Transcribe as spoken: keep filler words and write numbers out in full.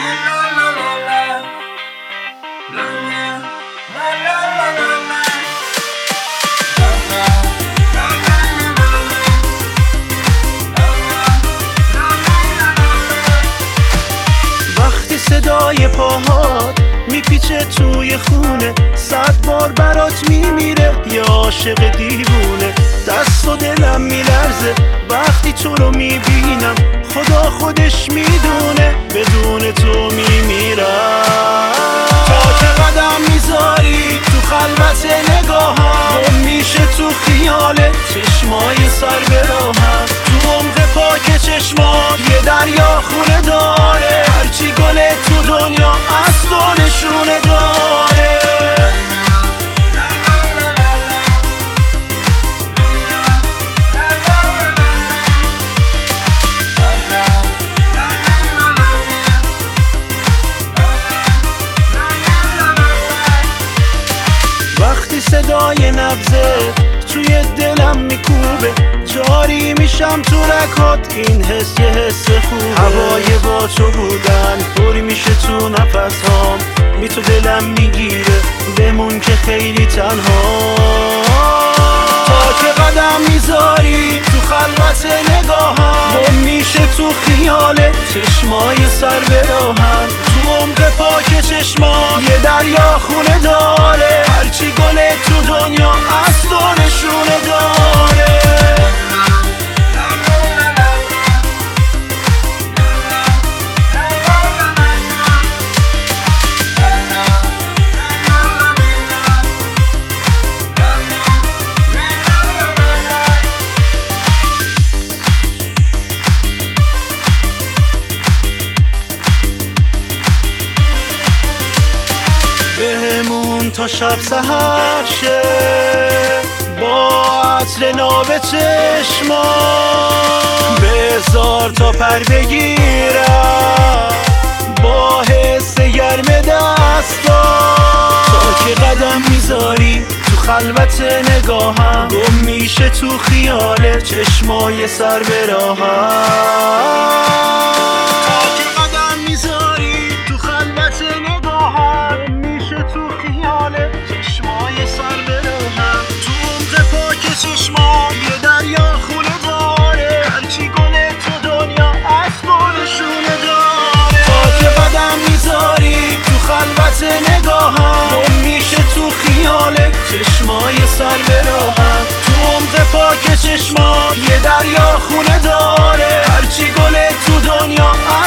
وقتی صدای پاهات میپیچه توی خونه، صد بار برات میمیره یا عاشق دیوونه. دست و دلم میلرزه وقتی تو رو میبینم، خدا خودش میدونه بدون تو میمیرم. تا که قدم میذاری تو خلوت نگاهم، گم میشه تو خیال چشمای سر به راهم. تو عمق پاک چشمات یه دریا خونه داره، هرچی گل تو دنیا از تو نشونه داره. وقتی صدای نبضه توی دلم میکوبه، جاری میشم تو رکات، این حس یه حس خوبه. هوای با تو بودن پری میشه تو نفس هام، بی تو دلم میگیره بمون که خیلی تنها. تا که قدم میذاری تو خلوت نگاهم، گم میشه تو خیال چشمای سر به راهم. تو عمق پاک چشمان یه دریا خونه داره، هرچی گل تو دنیا از تو نشونه داره. بهمون تا شب سحر شه با عطر ناب چشما، بذار تا پر بگیرم با حس گرم دستا. تا که قدم میذاری تو خلوت نگاهم، گم میشه تو خیال چشمای سر به راهم. چشما یه دریا خونه داره، هرچی گل تو دنیا از گلشونه داره. تا که قدم میذاری تو خلوت نگاهم، گم میشه تو خیال چشمای سر به راهم. تو عمق پاک چشما یه دریا خونه داره، هرچی گل تو دنیا